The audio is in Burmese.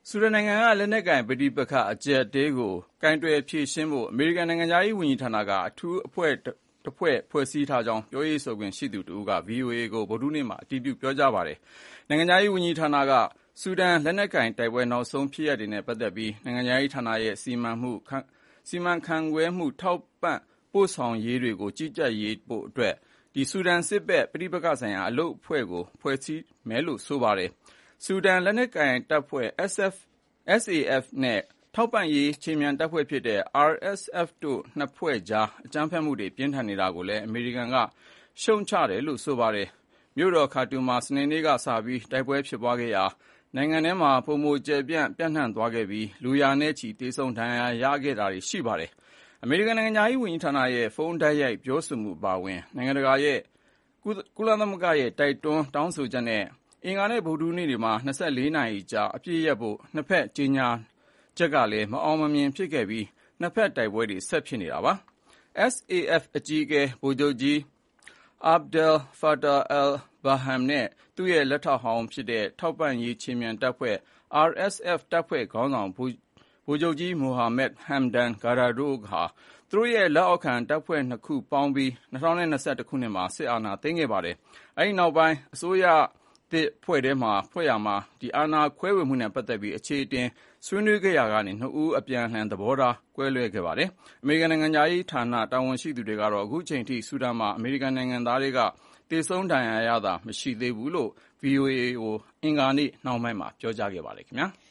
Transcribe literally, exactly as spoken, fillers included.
ဆူဒန်နိုင်ငံကလက်နက်ကိုင်ပဋိပက္ခအကျပ်အတည်းကိုကိုင်တွယ်ဖြေရှင်းဖို့အမေရိကန်နိုင်ငံခြားရေးဝန်ကြီးဌာနကအထူးအဖွဲ့တဖွဲ့ဖွဲ့စည်းထားကြောင်းပြောရေးဆိုခွင့်ရှိသူတဦးက ဗွီအိုအေ ကိုဗုဒ္ဓဟူးနေ့မှာအတည်ပြုပြောကြားပါတယ်။နိုင်ငံခြားရေးဝန်ကြီးဌာနကဆူဒန်လက်နက်ကိုင်တိုက်ပွဲနောက်ဆုံးဖြစ်ရပ်တွေနဲ့ပတ်သက်ပြီးနိုင်ငံခြားရေးဌာနရဲ့စီမံမှုစီမံခန့်ခွဲမှုထောက်ပံ့ပို့ဆောင်ရေးတွေကိုကြီးကြပ်ဖို့အတွက်ဆူဒန်စစ်ဘက်ပဋိပက္ခဆိုင်ရာအလုပ်အဖွဲ့ကိုဖွဲ့စည်းမယ်လို့ဆိုပါတယ်။ဆူဒန်လက်နက်ကိုင်တပ်ဖွဲ့ S A F နဲ့ထောက်ပံ့ရေးခြေမြန်တပ်ဖွဲ့ဖြစ်တဲ့ R S F တို့နှစ်ဖွဲ့ကြားအကြမ်းဖက်မှုတွေပြင်းထန်နေတာကိုလည်းအမေရိကန်ကရှုတ်ချတယ်လို့ဆိုပါတယ်။မြို့တော်ခါတူမှာစနေနေ့ကစပြီးတိုက်ပွဲဖြစ်ပွားခဲ့ရာနိုင်ငံထဲမှာပုံမကျယ်ပြန့်ပြန့်နှံ့သွားခဲ့ပြီးလူရာနဲ့ချီတေဆုံးဒဏ်ရာရခဲ့တာတွေရှိပါတယ်။အမေရိကန်နိုင်ငံခြားရေးဝန်ကြီးဌာနရဲ့ဖုန်းတိုက်ရိုက်ပြောဆိုမှုအပါအဝင်နိုင်ငံတကာရဲ့ကုလသမဂ္ဂရဲ့တိုက်တွန်းတောင်းဆိုချက်နဲ့အင်္ဂါနဲ့ဗုဒ္ဓဟူးနေ့တွေမှာ၂၄နာရီကြာအပြည့်ရပ်ဖို့နှစ်ဖက်ကြေညာချက်ကလည်းမအောင်မမြင်ဖြစ်ခဲ့ပြီးနှစ်ဖက်တိုက်ပွဲတွေဆက်ဖြစ်နေတာပါ။ S A F အကြီးအကဲဗိုလ်ချုပ်ကြီး Abdel Fattah al-Burhan နဲ့သူ့ရဲ့လက်ထောက်ဟောင်းဖြစ်တဲ့ထောက်ပံ့ရေးခြေမြန်တပ်ဖွဲ့ R S F တပ်ဖွဲ့ခေါင်းဆောင်ဗိုလ်ချုပ်ကြီး Mohamed Hamdan Dagalo တို့ဟာသူတို့ရဲ့လက်အောက်ခံတပ်ဖွဲ့နှစ်ခုပေါင်းပြီး၂၀၂၁ခုနှစ်မှာစစ်အာဏာသိမ်းခဲ့ပါတယ်။အဲဒီနောက်ပိုင်းအစိုးရသစ်ဖွဲ့ရာမှာအာဏာခွဲဝေမှုနဲ့ပတ်သက်ပြီးအခြေအတင်ဆွေးနွေးခဲ့ရာကနေနှစ်ဦးအပြန်အလှန်သဘောထားကွဲလွဲခဲ့ပါတယ်။အမေရိကန်နိုင်ငံခြားရေးဌာနတာဝန်ရှိသူတွေကတော့အခုချိန်ထိဆူဒန်မှာအမေရိကန်နိုင်ငံသားတွေကသေဆုံးဒဏ်ရာရတာမရှိသေးဘူးလို့ ဗွီအိုအေကိုအင်္ဂါနေ့နှောင်းပိုင်းမှာပြောကြားခဲ့ပါတယ်ခင်ဗျာ။